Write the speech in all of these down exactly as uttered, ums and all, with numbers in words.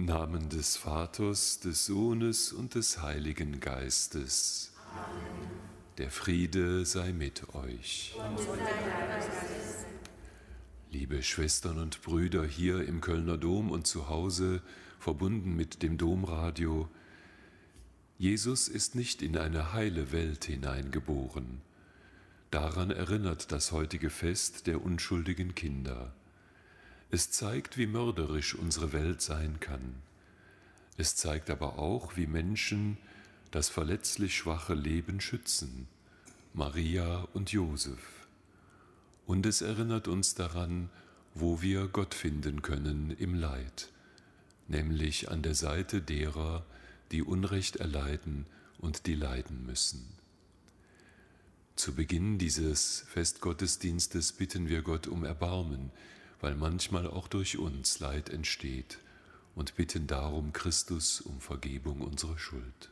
Namen des Vaters, des Sohnes und des Heiligen Geistes. Amen. Der Friede sei mit euch. Und mit deinem Geist. Liebe Schwestern und Brüder hier im Kölner Dom und zu Hause, verbunden mit dem Domradio, Jesus ist nicht in eine heile Welt hineingeboren. Daran erinnert das heutige Fest der unschuldigen Kinder. Es zeigt, wie mörderisch unsere Welt sein kann. Es zeigt aber auch, wie Menschen das verletzlich schwache Leben schützen, Maria und Josef. Und es erinnert uns daran, wo wir Gott finden können im Leid, nämlich an der Seite derer, die Unrecht erleiden und die leiden müssen. Zu Beginn dieses Festgottesdienstes bitten wir Gott um Erbarmen, weil manchmal auch durch uns Leid entsteht, und bitten darum Christus um Vergebung unserer Schuld.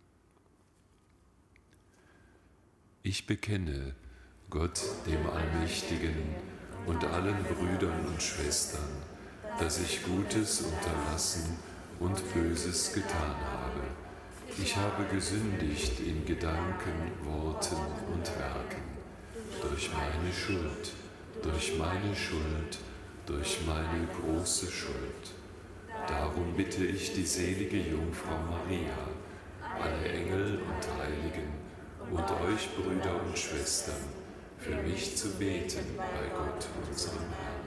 Ich bekenne Gott, dem Allmächtigen, und allen Brüdern und Schwestern, dass ich Gutes unterlassen und Böses getan habe. Ich habe gesündigt in Gedanken, Worten und Werken, durch meine Schuld, durch meine Schuld, durch meine große Schuld. Darum bitte ich die selige Jungfrau Maria, alle Engel und Heiligen und euch Brüder und Schwestern, für mich zu beten bei Gott, unserem Herrn.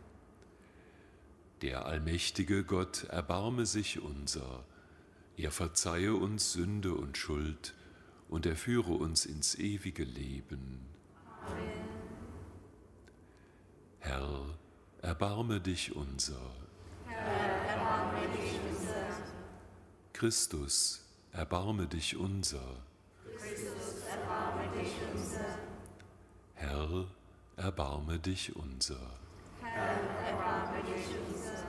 Der allmächtige Gott erbarme sich unser, er verzeihe uns Sünde und Schuld und er führe uns ins ewige Leben. Amen. Herr, erbarme dich unser. Herr, erbarme dich unser. Christus, erbarme dich unser. Christus, erbarme dich unser. Herr, erbarme dich unser. Herr, erbarme dich unser.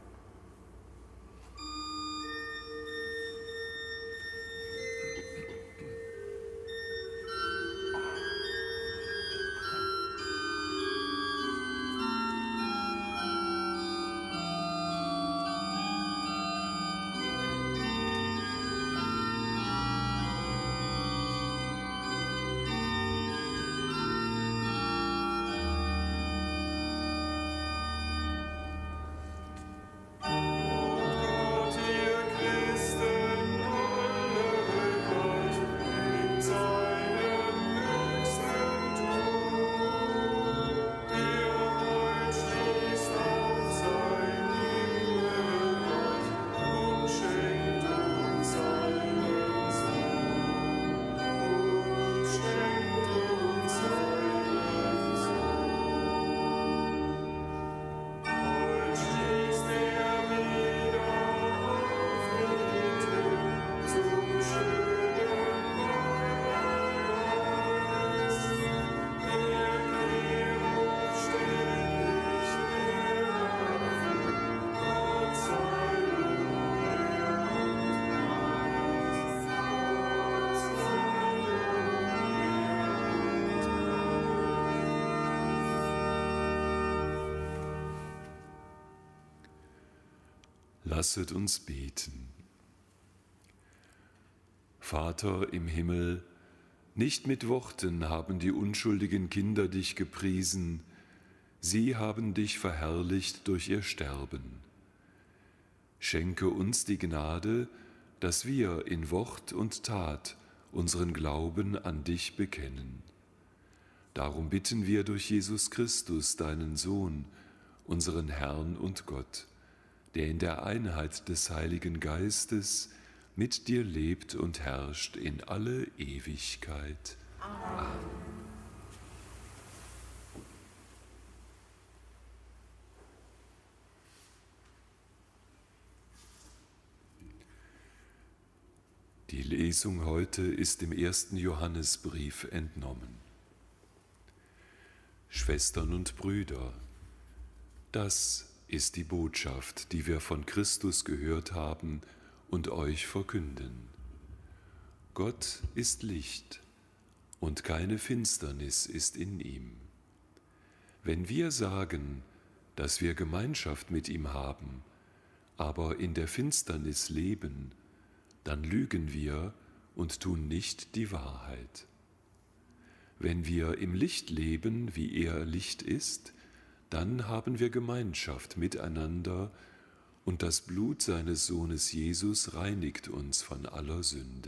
Lasset uns beten. Vater im Himmel, nicht mit Worten haben die unschuldigen Kinder dich gepriesen, sie haben dich verherrlicht durch ihr Sterben. Schenke uns die Gnade, dass wir in Wort und Tat unseren Glauben an dich bekennen. Darum bitten wir durch Jesus Christus, deinen Sohn, unseren Herrn und Gott, der in der Einheit des Heiligen Geistes mit dir lebt und herrscht in alle Ewigkeit. Amen. Die Lesung heute ist dem ersten Johannesbrief entnommen. Schwestern und Brüder, das ist die Botschaft, die wir von Christus gehört haben und euch verkünden. Gott ist Licht und keine Finsternis ist in ihm. Wenn wir sagen, dass wir Gemeinschaft mit ihm haben, aber in der Finsternis leben, dann lügen wir und tun nicht die Wahrheit. Wenn wir im Licht leben, wie er Licht ist, dann haben wir Gemeinschaft miteinander und das Blut seines Sohnes Jesus reinigt uns von aller Sünde.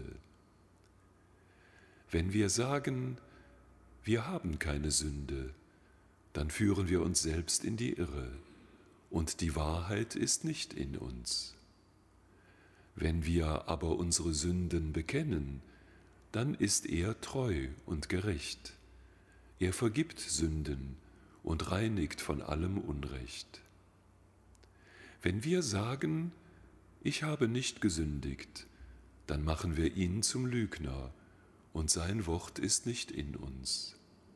Wenn wir sagen, wir haben keine Sünde, dann führen wir uns selbst in die Irre und die Wahrheit ist nicht in uns. Wenn wir aber unsere Sünden bekennen, dann ist er treu und gerecht. Er vergibt Sünden und reinigt von allem Unrecht. Wenn wir sagen, ich habe nicht gesündigt, dann machen wir ihn zum Lügner und sein Wort ist nicht in uns.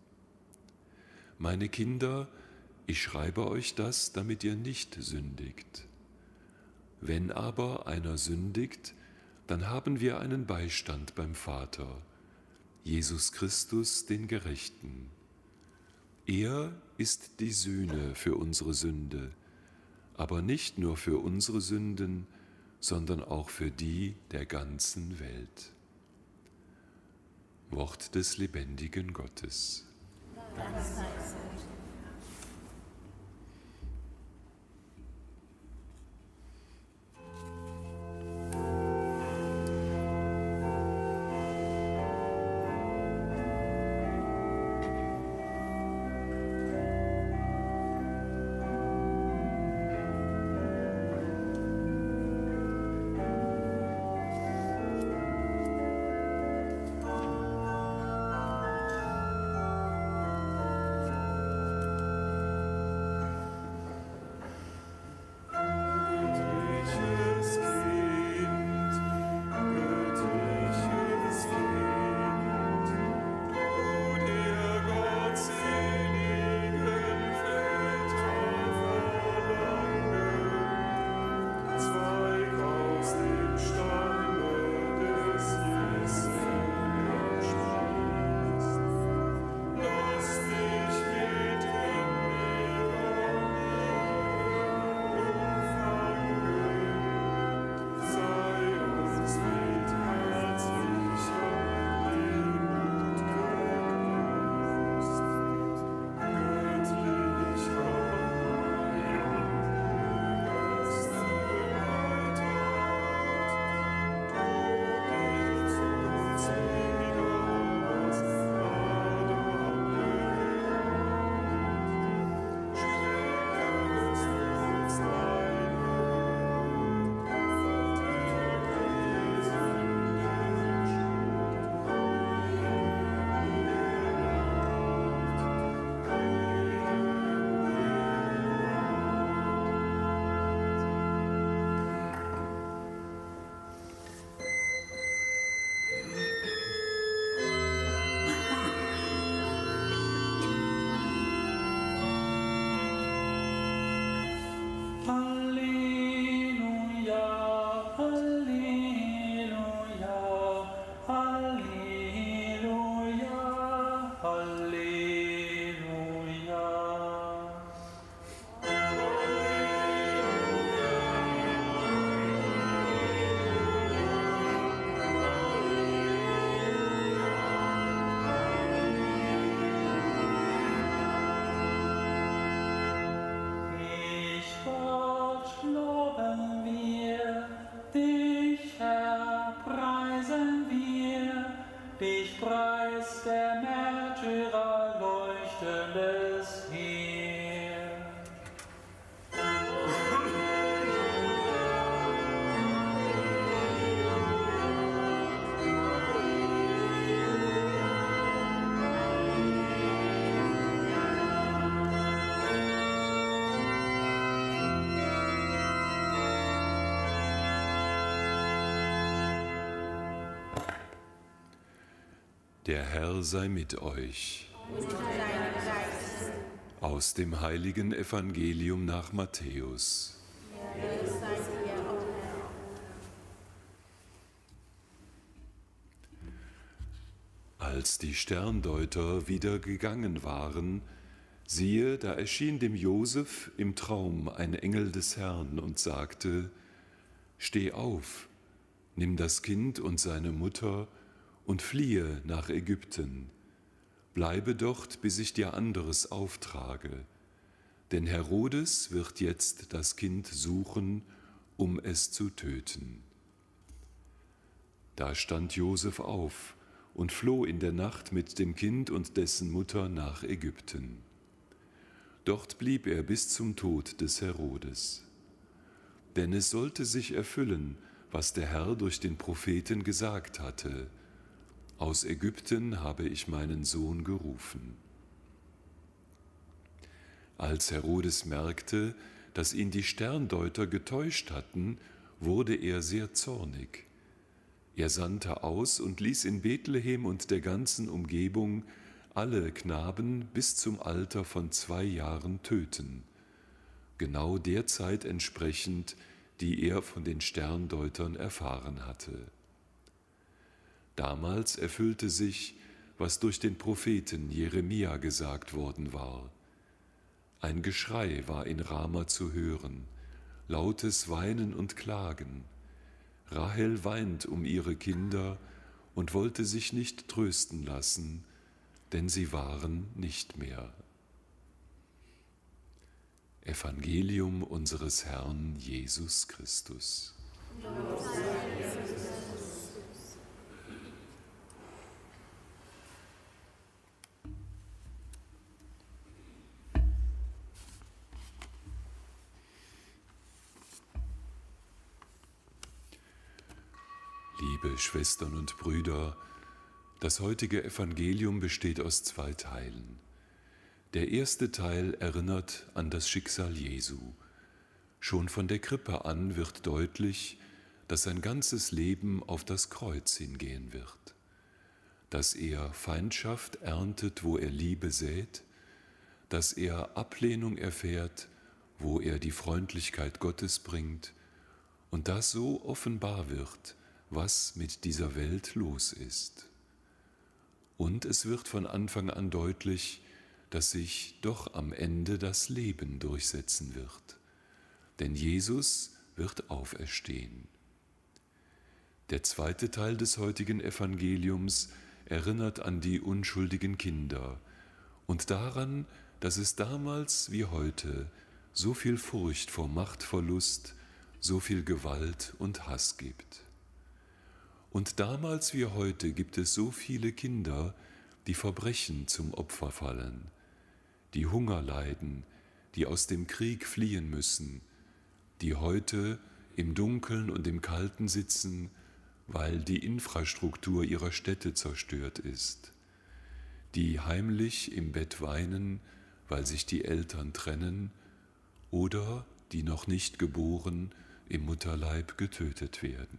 Meine Kinder, ich schreibe euch das, damit ihr nicht sündigt. Wenn aber einer sündigt, dann haben wir einen Beistand beim Vater, Jesus Christus, den Gerechten. Er ist die Sühne für unsere Sünde, aber nicht nur für unsere Sünden, sondern auch für die der ganzen Welt. Wort des lebendigen Gottes. Dank sei es. Der Herr sei mit euch. Und mit deinem Geist. Aus dem heiligen Evangelium nach Matthäus. Ehre sei dir, o Herr. Als die Sterndeuter wieder gegangen waren, Siehe, da erschien dem Josef im Traum ein Engel des Herrn und sagte: Steh auf, nimm das Kind und seine Mutter und fliehe nach Ägypten. Bleibe dort, bis ich dir anderes auftrage. Denn Herodes wird jetzt das Kind suchen, um es zu töten. Da stand Josef auf und floh in der Nacht mit dem Kind und dessen Mutter nach Ägypten. Dort blieb er bis zum Tod des Herodes. Denn es sollte sich erfüllen, was der Herr durch den Propheten gesagt hatte: Aus Ägypten habe ich meinen Sohn gerufen. Als Herodes merkte, dass ihn die Sterndeuter getäuscht hatten, wurde er sehr zornig. Er sandte aus und ließ in Bethlehem und der ganzen Umgebung alle Knaben bis zum Alter von zwei Jahren töten, genau der Zeit entsprechend, die er von den Sterndeutern erfahren hatte. Damals erfüllte sich, was durch den Propheten Jeremia gesagt worden war. Ein Geschrei war in Rama zu hören, lautes Weinen und Klagen. Rahel weint um ihre Kinder und wollte sich nicht trösten lassen, denn sie waren nicht mehr. Evangelium unseres Herrn Jesus Christus. Liebe Schwestern und Brüder, das heutige Evangelium besteht aus zwei Teilen. Der erste Teil erinnert an das Schicksal Jesu. Schon von der Krippe an wird deutlich, dass sein ganzes Leben auf das Kreuz hingehen wird, dass er Feindschaft erntet, wo er Liebe sät, dass er Ablehnung erfährt, wo er die Freundlichkeit Gottes bringt, und dass so offenbar wird, was mit dieser Welt los ist. Und es wird von Anfang an deutlich, dass sich doch am Ende das Leben durchsetzen wird. Denn Jesus wird auferstehen. Der zweite Teil des heutigen Evangeliums erinnert an die unschuldigen Kinder und daran, dass es damals wie heute so viel Furcht vor Machtverlust, so viel Gewalt und Hass gibt. Und damals wie heute gibt es so viele Kinder, die Verbrechen zum Opfer fallen, die Hunger leiden, die aus dem Krieg fliehen müssen, die heute im Dunkeln und im Kalten sitzen, weil die Infrastruktur ihrer Städte zerstört ist, die heimlich im Bett weinen, weil sich die Eltern trennen, oder die noch nicht geboren im Mutterleib getötet werden.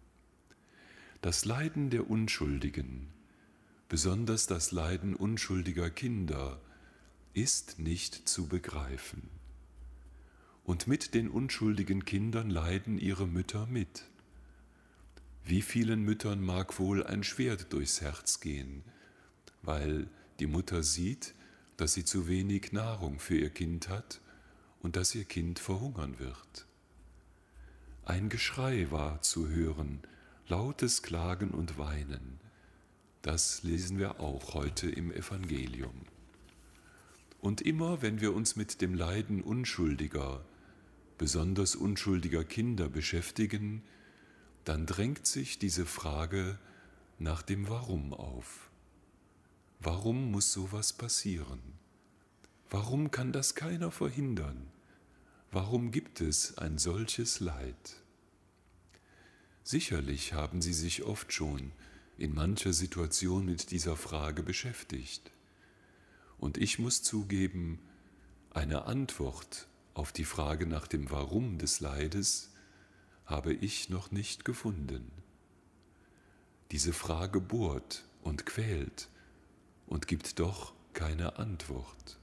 Das Leiden der Unschuldigen, besonders das Leiden unschuldiger Kinder, ist nicht zu begreifen. Und mit den unschuldigen Kindern leiden ihre Mütter mit. Wie vielen Müttern mag wohl ein Schwert durchs Herz gehen, weil die Mutter sieht, dass sie zu wenig Nahrung für ihr Kind hat und dass ihr Kind verhungern wird. Ein Geschrei war zu hören, lautes Klagen und Weinen. Das lesen wir auch heute im Evangelium. Und immer, wenn wir uns mit dem Leiden Unschuldiger, besonders unschuldiger Kinder beschäftigen, dann drängt sich diese Frage nach dem Warum auf. Warum muss sowas passieren? Warum kann das keiner verhindern? Warum gibt es ein solches Leid? Sicherlich haben Sie sich oft schon in mancher Situation mit dieser Frage beschäftigt. Und ich muss zugeben, eine Antwort auf die Frage nach dem Warum des Leides habe ich noch nicht gefunden. Diese Frage bohrt und quält und gibt doch keine Antwort.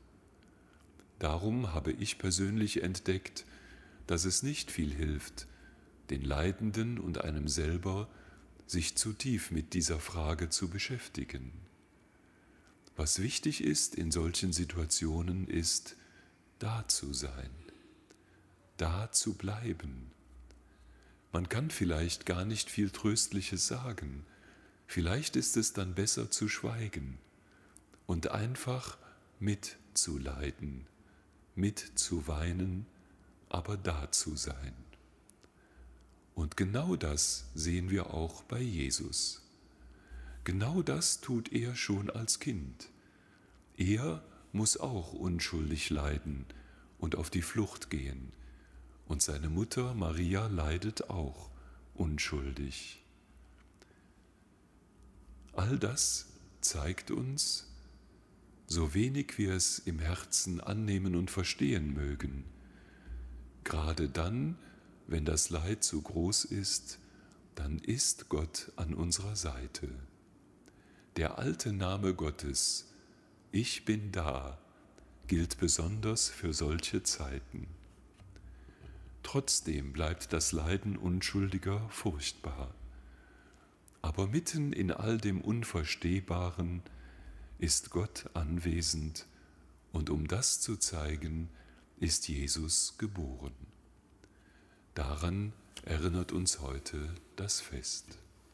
Darum habe ich persönlich entdeckt, dass es nicht viel hilft, den Leidenden und einem selber sich zu tief mit dieser Frage zu beschäftigen. Was wichtig ist in solchen Situationen, ist, da zu sein, da zu bleiben. Man kann vielleicht gar nicht viel Tröstliches sagen, vielleicht ist es dann besser zu schweigen und einfach mitzuleiden, mitzuweinen, aber da zu sein. Und genau das sehen wir auch bei Jesus. Genau das tut er schon als Kind. Er muss auch unschuldig leiden und auf die Flucht gehen. Und seine Mutter Maria leidet auch unschuldig. All das zeigt uns, so wenig wir es im Herzen annehmen und verstehen mögen, gerade dann, wenn das Leid so groß ist, dann ist Gott an unserer Seite. Der alte Name Gottes, ich bin da, gilt besonders für solche Zeiten. Trotzdem bleibt das Leiden Unschuldiger furchtbar. Aber mitten in all dem Unverstehbaren ist Gott anwesend, und um das zu zeigen, ist Jesus geboren. Daran erinnert uns heute das Fest.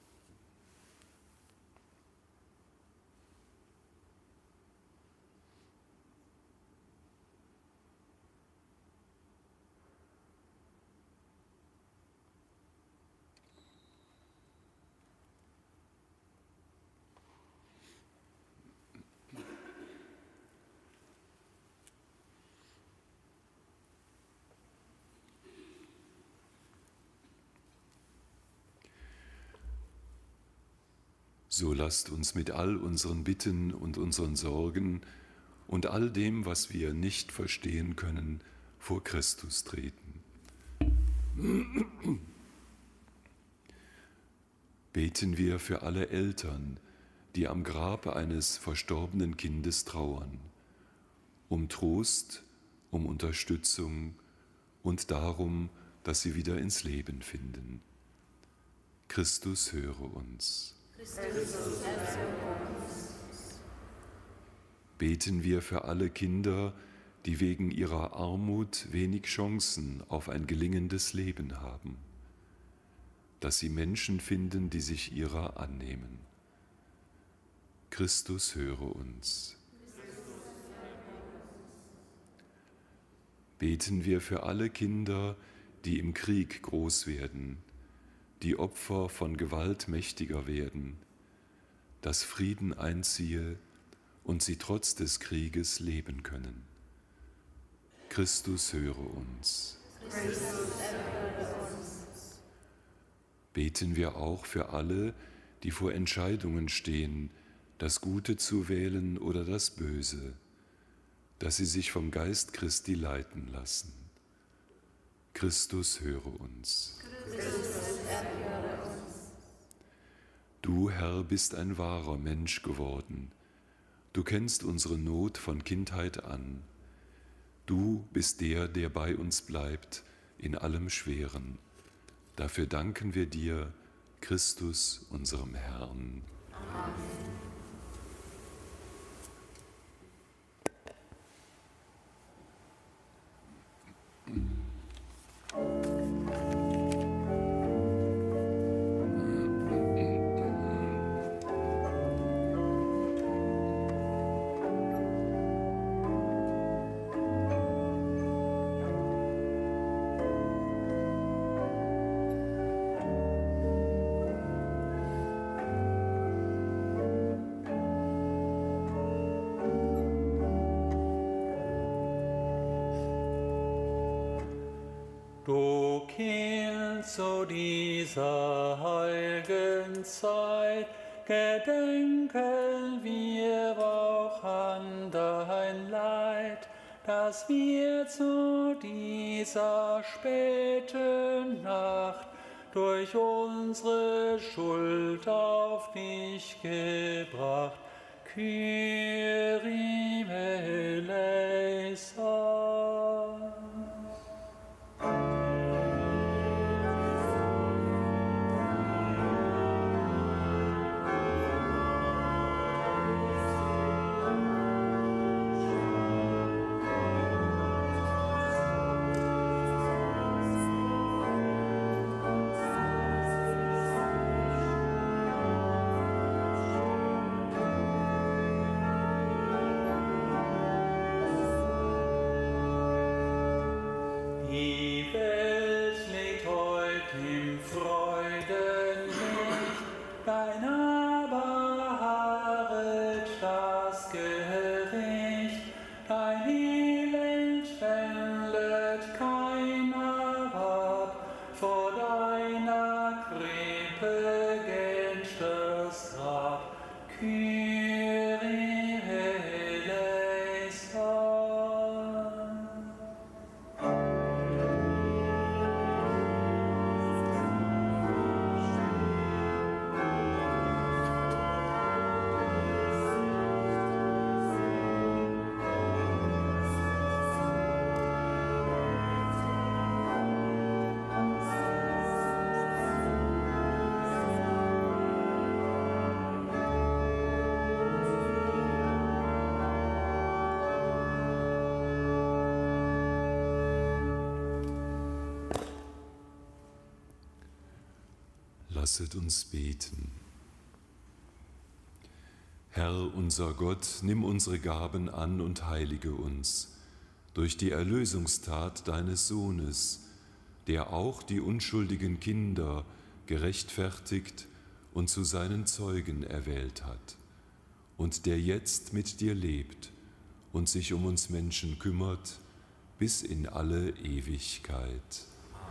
So lasst uns mit all unseren Bitten und unseren Sorgen und all dem, was wir nicht verstehen können, vor Christus treten. Beten wir für alle Eltern, die am Grab eines verstorbenen Kindes trauern, um Trost, um Unterstützung und darum, dass sie wieder ins Leben finden. Christus, höre uns. Beten wir für alle Kinder, die wegen ihrer Armut wenig Chancen auf ein gelingendes Leben haben, dass sie Menschen finden, die sich ihrer annehmen. Christus, höre uns. Beten wir für alle Kinder, die im Krieg groß werden, die Opfer von Gewalt mächtiger werden, dass Frieden einziehe und sie trotz des Krieges leben können. Christus, höre uns. Beten wir auch für alle, die vor Entscheidungen stehen, das Gute zu wählen oder das Böse, dass sie sich vom Geist Christi leiten lassen. Christus, höre uns. Du, Herr, bist ein wahrer Mensch geworden. Du kennst unsere Not von Kindheit an. Du bist der, der bei uns bleibt in allem Schweren. Dafür danken wir dir, Christus, unserem Herrn. Amen. Du kehrst zu dieser heiligen Zeit, gedenken wir auch an dein Leid, das wir zu dieser späten Nacht durch unsere Schuld auf dich gebracht. Kyrie eleison. das Gericht, dein Elend wendet keiner ab, vor deiner Krippe geht das Grab. Kyrie eleison. Lasset uns beten. Herr, unser Gott, nimm unsere Gaben an und heilige uns durch die Erlösungstat deines Sohnes, der auch die unschuldigen Kinder gerechtfertigt und zu seinen Zeugen erwählt hat und der jetzt mit dir lebt und sich um uns Menschen kümmert bis in alle Ewigkeit.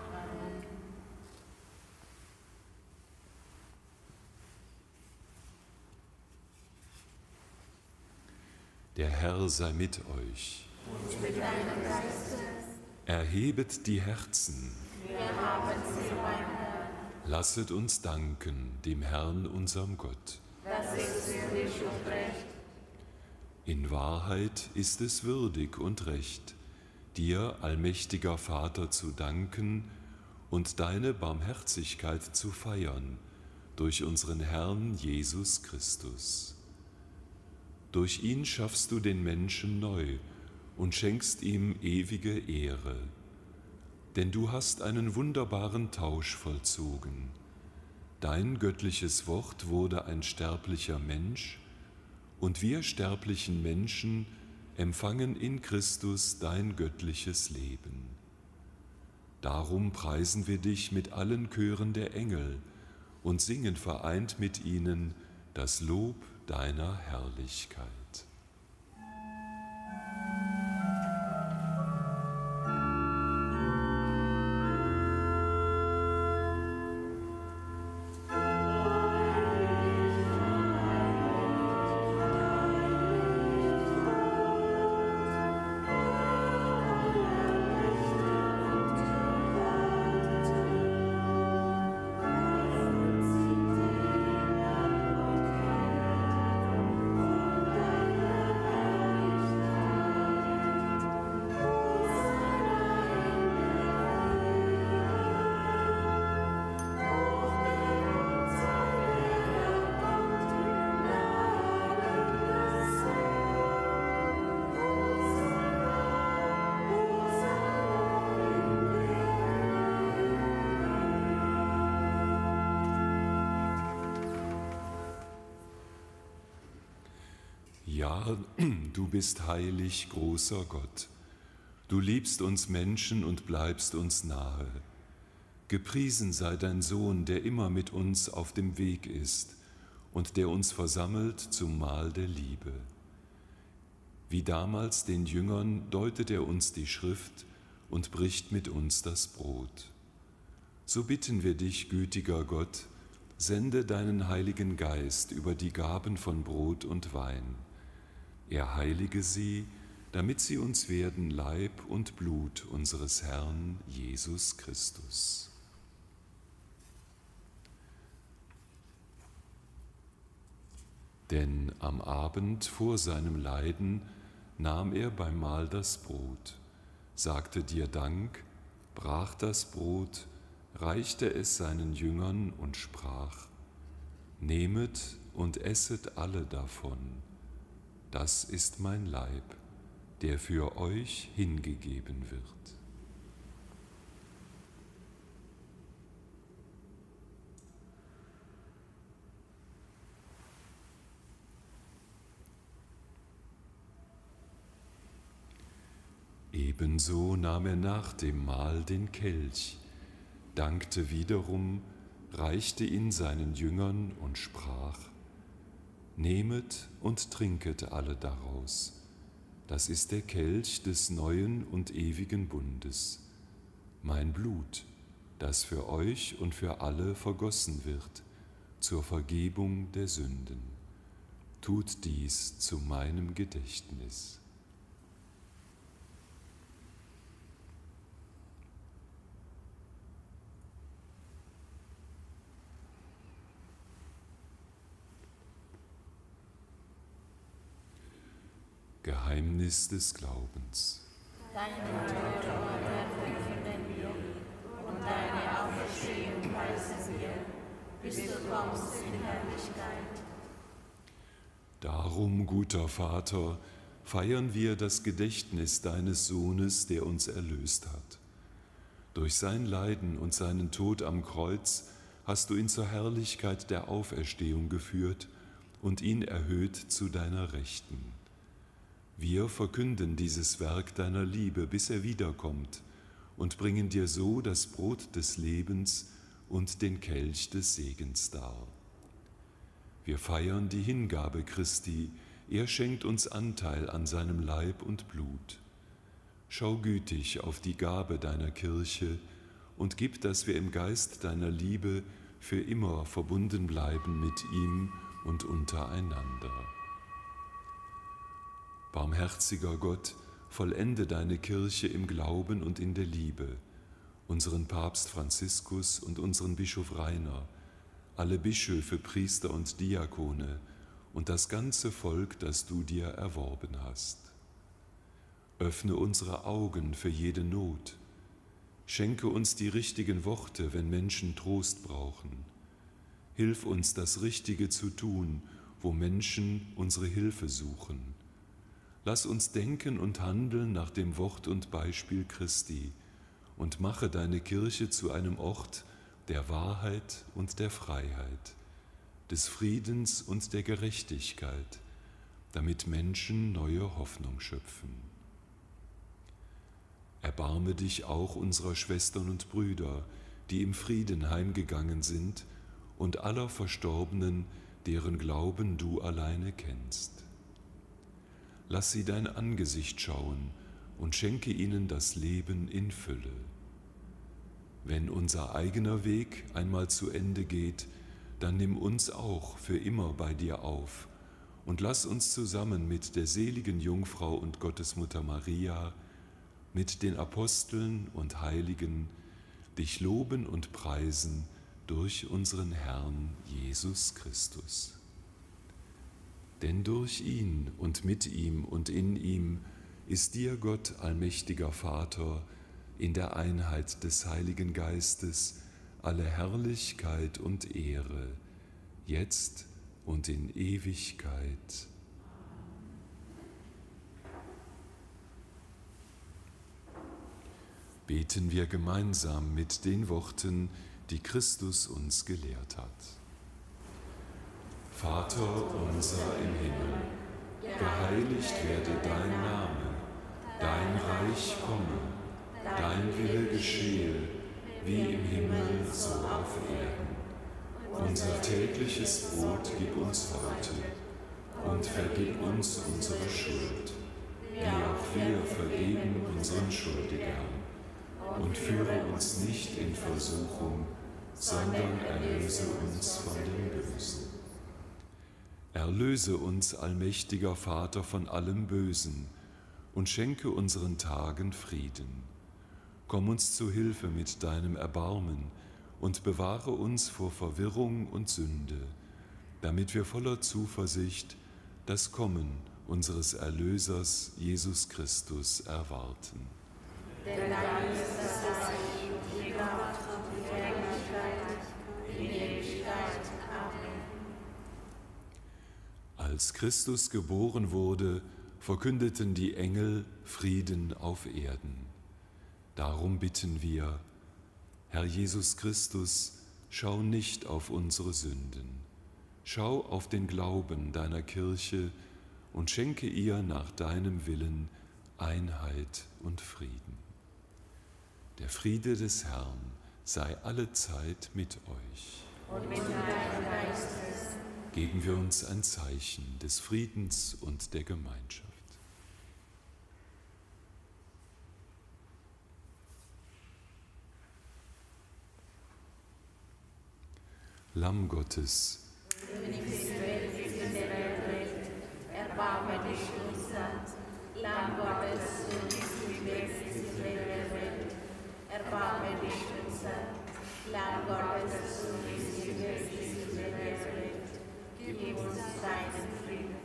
Der Herr sei mit euch. Und mit deinem Geiste. Erhebet die Herzen. Wir haben sie beim Herrn. Lasset uns danken dem Herrn, unserem Gott. Das ist würdig und recht. In Wahrheit ist es würdig und recht, dir, allmächtiger Vater, zu danken und deine Barmherzigkeit zu feiern durch unseren Herrn Jesus Christus. Durch ihn schaffst du den Menschen neu und schenkst ihm ewige Ehre. Denn du hast einen wunderbaren Tausch vollzogen. Dein göttliches Wort wurde ein sterblicher Mensch, und wir sterblichen Menschen empfangen in Christus dein göttliches Leben. Darum preisen wir dich mit allen Chören der Engel und singen vereint mit ihnen das Lob deiner Herrlichkeit. Ja, du bist heilig, großer Gott. Du liebst uns Menschen und bleibst uns nahe. Gepriesen sei dein Sohn, der immer mit uns auf dem Weg ist und der uns versammelt zum Mahl der Liebe. Wie damals den Jüngern deutet er uns die Schrift und bricht mit uns das Brot. So bitten wir dich, gütiger Gott, sende deinen Heiligen Geist über die Gaben von Brot und Wein. Er heilige sie, damit sie uns werden Leib und Blut unseres Herrn Jesus Christus. Denn am Abend vor seinem Leiden nahm er beim Mahl das Brot, sagte dir Dank, brach das Brot, reichte es seinen Jüngern und sprach: Nehmet und esset alle davon. Das ist mein Leib, der für euch hingegeben wird. Ebenso nahm er nach dem Mahl den Kelch, dankte wiederum, reichte ihn seinen Jüngern und sprach: Nehmet und trinket alle daraus. Das ist der Kelch des neuen und ewigen Bundes, mein Blut, das für euch und für alle vergossen wird, zur Vergebung der Sünden. Tut dies zu meinem Gedächtnis. Geheimnis des Glaubens. Deine Tod verkünden wir und deine Auferstehung preisen wir, bis du kommst in Herrlichkeit. Darum, guter Vater, feiern wir das Gedächtnis deines Sohnes, der uns erlöst hat. Durch sein Leiden und seinen Tod am Kreuz hast du ihn zur Herrlichkeit der Auferstehung geführt und ihn erhöht zu deiner Rechten. Wir verkünden dieses Werk deiner Liebe, bis er wiederkommt, und bringen dir so das Brot des Lebens und den Kelch des Segens dar. Wir feiern die Hingabe Christi, er schenkt uns Anteil an seinem Leib und Blut. Schau gütig auf die Gabe deiner Kirche und gib, dass wir im Geist deiner Liebe für immer verbunden bleiben mit ihm und untereinander. Barmherziger Gott, vollende deine Kirche im Glauben und in der Liebe, unseren Papst Franziskus und unseren Bischof Rainer, alle Bischöfe, Priester und Diakone und das ganze Volk, das du dir erworben hast. Öffne unsere Augen für jede Not. Schenke uns die richtigen Worte, wenn Menschen Trost brauchen. Hilf uns, das Richtige zu tun, wo Menschen unsere Hilfe suchen. Lass uns denken und handeln nach dem Wort und Beispiel Christi und mache deine Kirche zu einem Ort der Wahrheit und der Freiheit, des Friedens und der Gerechtigkeit, damit Menschen neue Hoffnung schöpfen. Erbarme dich auch unserer Schwestern und Brüder, die im Frieden heimgegangen sind, und aller Verstorbenen, deren Glauben du alleine kennst. Lass sie dein Angesicht schauen und schenke ihnen das Leben in Fülle. Wenn unser eigener Weg einmal zu Ende geht, dann nimm uns auch für immer bei dir auf und lass uns zusammen mit der seligen Jungfrau und Gottesmutter Maria, mit den Aposteln und Heiligen, dich loben und preisen durch unseren Herrn Jesus Christus. Denn durch ihn und mit ihm und in ihm ist dir, Gott, allmächtiger Vater, in der Einheit des Heiligen Geistes alle Herrlichkeit und Ehre, jetzt und in Ewigkeit. Beten wir gemeinsam mit den Worten, die Christus uns gelehrt hat. Vater unser im Himmel, geheiligt werde dein Name, dein Reich komme, dein Wille geschehe, wie im Himmel so auf Erden. Unser tägliches Brot gib uns heute und vergib uns unsere Schuld, wie auch wir vergeben unseren Schuldigern. Und führe uns nicht in Versuchung, sondern erlöse uns von dem Bösen. Erlöse uns, allmächtiger Vater, von allem Bösen und schenke unseren Tagen Frieden. Komm uns zu Hilfe mit deinem Erbarmen und bewahre uns vor Verwirrung und Sünde, damit wir voller Zuversicht das Kommen unseres Erlösers Jesus Christus erwarten. Denn dein ist das Reich und die Kraft und die Herrlichkeit in Ewigkeit. Amen. Als Christus geboren wurde, verkündeten die Engel Frieden auf Erden. Darum bitten wir, Herr Jesus Christus, schau nicht auf unsere Sünden, schau auf den Glauben deiner Kirche und schenke ihr nach deinem Willen Einheit und Frieden. Der Friede des Herrn sei allezeit mit euch. Und mit deinem Geiste. geben wir uns ein Zeichen des Friedens und der Gemeinschaft. Lamm Gottes, König des Welten der Welt, erbarme dich unser. Lamm Gottes, du bist die Welt der Welt, erbarme dich unser. Lamm Gottes, du bist die Welt der Welt, gib uns deinen Frieden.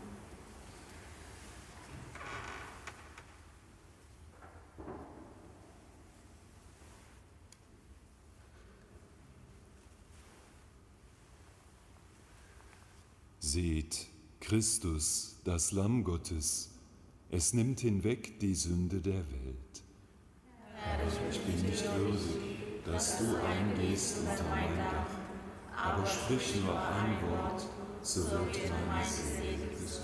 Seht, Christus, das Lamm Gottes, es nimmt hinweg die Sünde der Welt. Herr, Ich bin nicht würdig, dass du eingehst unter mein Dach, aber sprich nur ein Wort, so wird meine Seele gesund.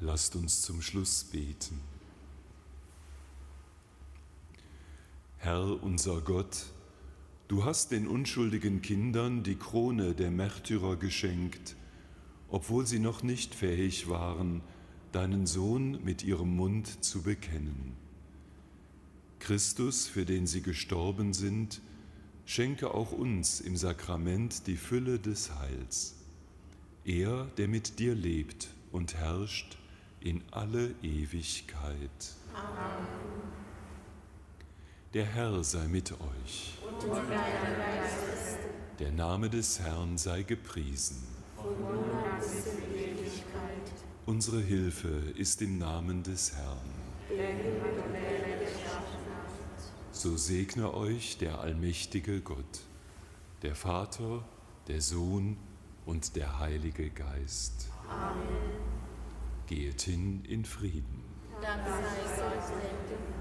Lasst uns zum Schluss beten. Herr unser Gott, du hast den unschuldigen Kindern die Krone der Märtyrer geschenkt, obwohl sie noch nicht fähig waren, deinen Sohn mit ihrem Mund zu bekennen. Christus, für den sie gestorben sind, schenke auch uns im Sakrament die Fülle des Heils. Er, der mit dir lebt und herrscht in alle Ewigkeit. Amen. Der Herr sei mit euch. Und mit deinem Geist. Der Name des Herrn sei gepriesen. Von nun an bis in Ewigkeit. Unsere Hilfe ist im Namen des Herrn. Der Himmel und die Welt geschaffen hat. So segne euch der allmächtige Gott, der Vater, der Sohn und der Heilige Geist. Amen. Geht hin in Frieden. Dank sei Gott.